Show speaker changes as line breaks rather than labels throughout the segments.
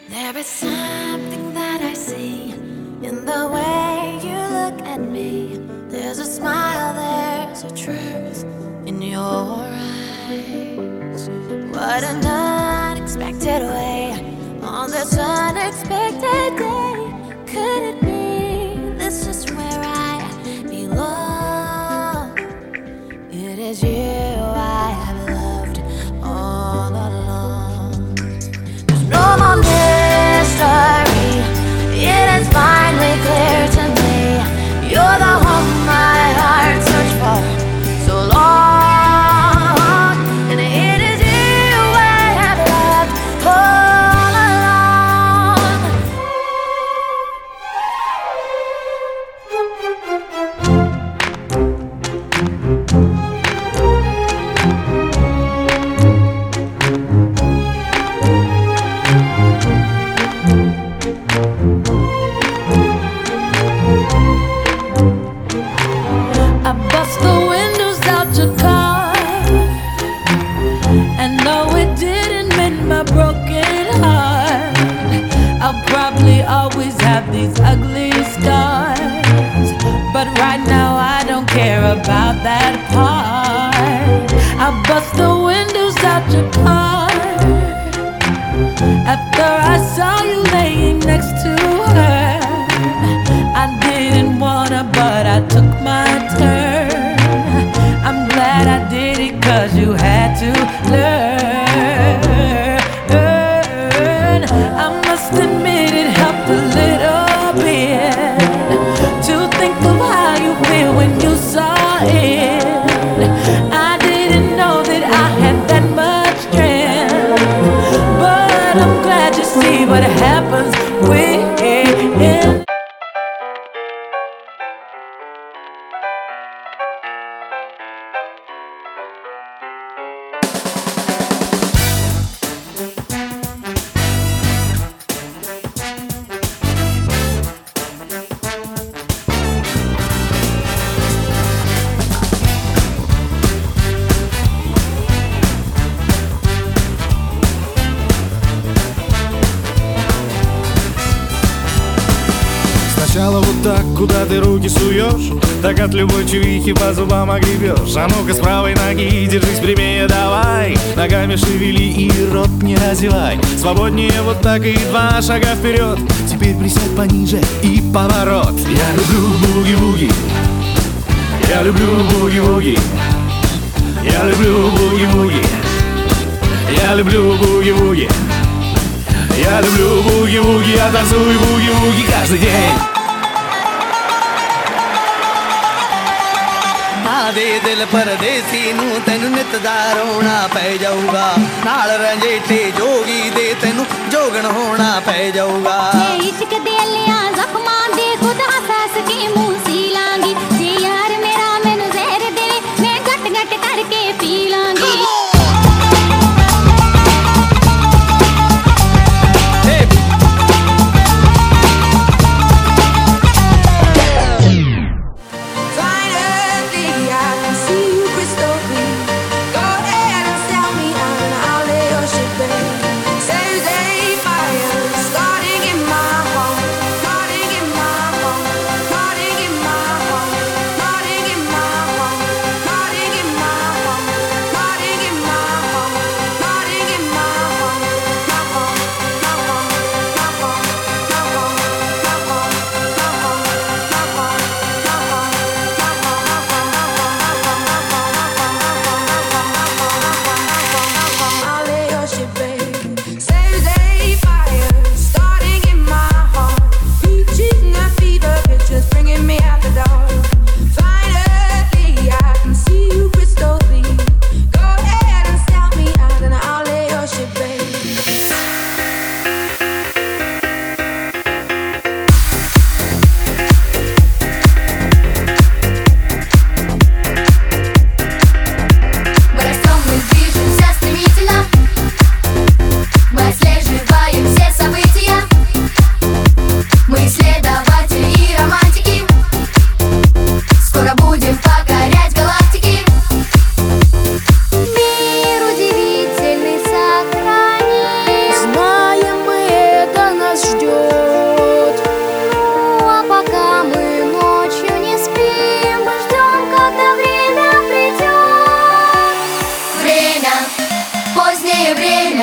There is something that I see in the way you look at me. There's a smile, there's a truth in your eyes. What an unexpected way on this unexpected day. Could it be this is where I belong? It is you I have loved all along. There's no more mystery. It is finally clear to me. You're the home my heart searched for so long, and it is you I have loved all along. I bust the windows out your car, and no, it didn't mend my broken heart. I'll probably always have these ugly scars, but right now I don't care about that part. I bust the windows out your car after I saw you laying next to her. I didn't wanna, but I took my turn. I'm glad I did it, 'cause you had to learn. I must admit it helped a little bit to think of how you feel when you saw it. I didn't know that I had that much strength, but I'm glad you see what happens when
Сначала вот так, куда ты руки суешь, так от любой чувихи по зубам огребешь. А ну-ка с правой ноги держись прямее, давай. Ногами шевели и рот не разевай. Свободнее вот так и 2 шага вперед. Теперь присядь пониже и поворот. Я люблю буги-буги, я люблю буги-буги, я люблю буги-буги, я люблю буги-буги, я люблю буги-буги, я танцую буги-буги каждый день.
ਦੇ ਦਿਲ ਪਰਦੇਸੀ ਨੂੰ ਤੈਨੂੰ ਨਿਤ ਦਾ ਰੋਣਾ ਪੈ ਜਾਊਗਾ ਨਾਲ ਰੰਜੇਠੇ ਜੋਗੀ ਦੇ ਤੈਨੂੰ ਜੋਗਣ ਹੋਣਾ ਪੈ ਜਾਊਗਾ
ਜੇ ਇਸ਼ਕ ਦੇ ਲਿਆਂ ਜ਼ਖਮਾਂ ਦੇ ਖੁਦ ਹੱਸ ਕੇ ਮੂੰਹ ਸੀ ਲਾਂਗੀ ਜੇ ਯਾਰ ਮੇਰਾ ਮੈਨੂੰ ਜ਼ਹਿਰ ਦੇਵੇ ਮੈਂ ਘਟ ਘਟ ਕਰਕੇ ਪੀ ਲਾਂਗੀ
Starting in my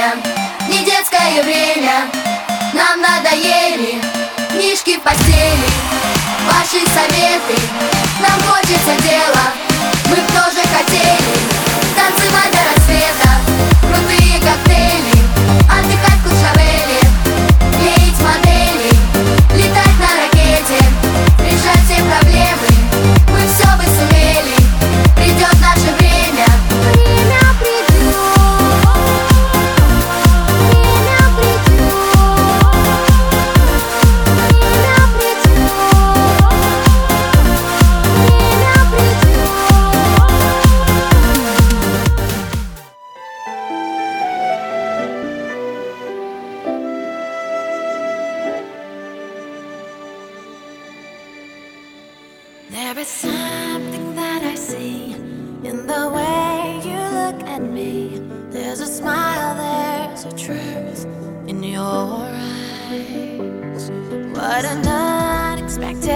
не детское время. Нам надоели книжки в постели, ваши советы. Нам хочется дела, мы б тоже хотели танцевать до рассвета, крутые коктейли, отдыхать в Куршавеле, клеить модели, летать на ракете, решать все проблемы. Мы все бы сумели, придет наше время. Время придет, время придет, время придет, время придет. There is something that I see in the way you look at me. There's a smile, there's a truth in your eyes. What an unexpected